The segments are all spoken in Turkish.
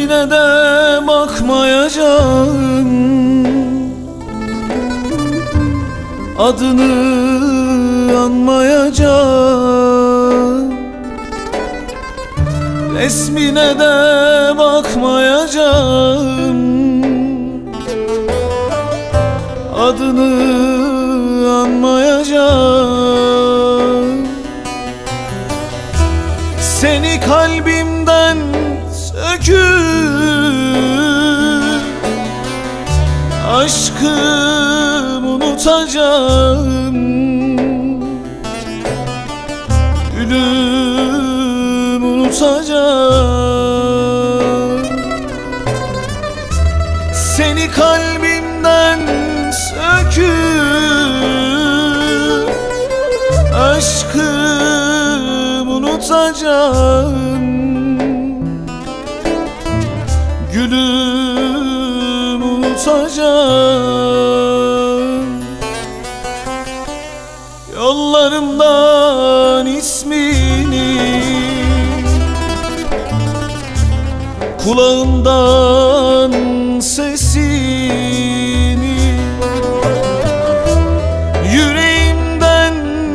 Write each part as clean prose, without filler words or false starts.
Resmine de bakmayacağım, adını anmayacağım. Resmine de bakmayacağım, adını anmayacağım. Seni kalbimden söküp aşkım unutacağım. Gülüm unutacağım. Seni kalbimden söküp aşkım unutacağım. Gülüm unutacağım. Yollarımdan ismini, kulağımdan sesini, yüreğimden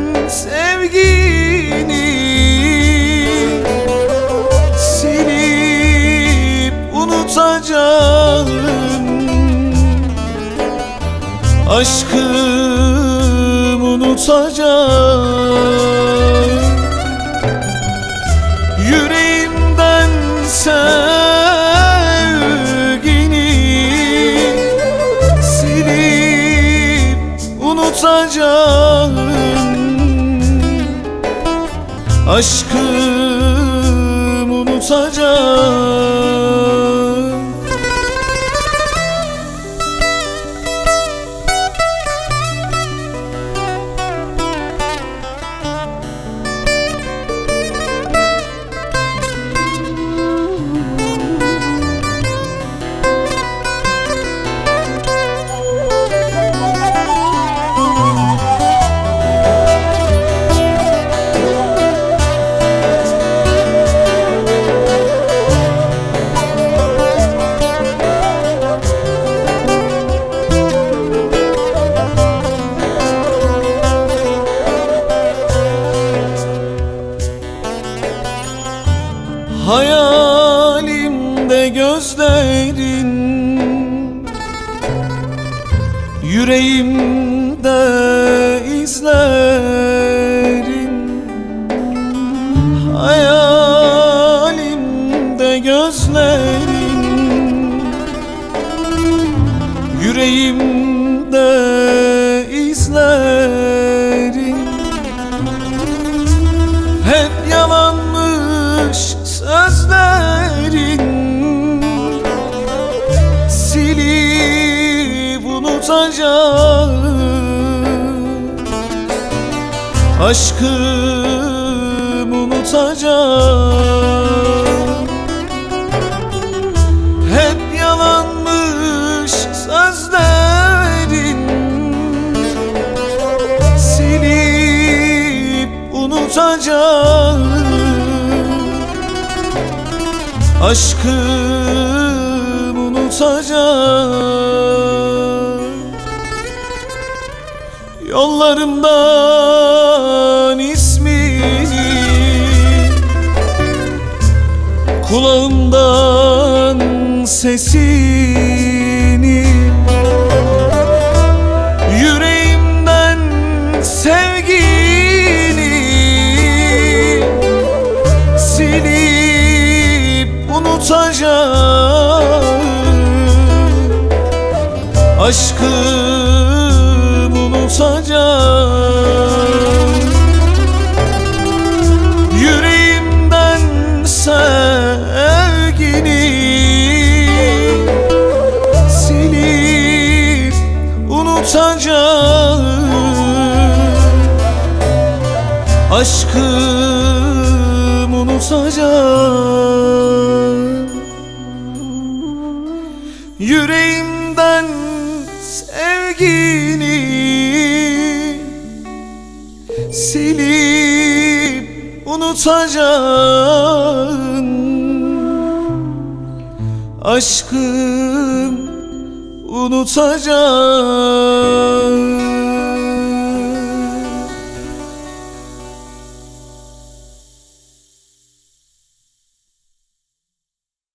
sevgini silip unutacağım. Aşkım unutacağım. Yüreğimden sevgini silip unutacağım. Aşkım unutacağım. Hayalimde gözlerin, yüreğimde izlerin. Hayalimde gözlerin, yüreğimde izlerin. Hep yalanmış sözlerin, silip unutacağım. Aşkım unutacağım. Hep yalanmış sözlerin, silip unutacağım. Aşkım unutacağım. Yollarımdan ismini, kulağımdan sesini, yüreğimden sevgini silip unutacağım. Aşkım unutacağım. Yüreğimden sevgini silip unutacağım. Aşkım unutacağım. Yüreğimden sevgini silip unutacağım. aşkım unutacak.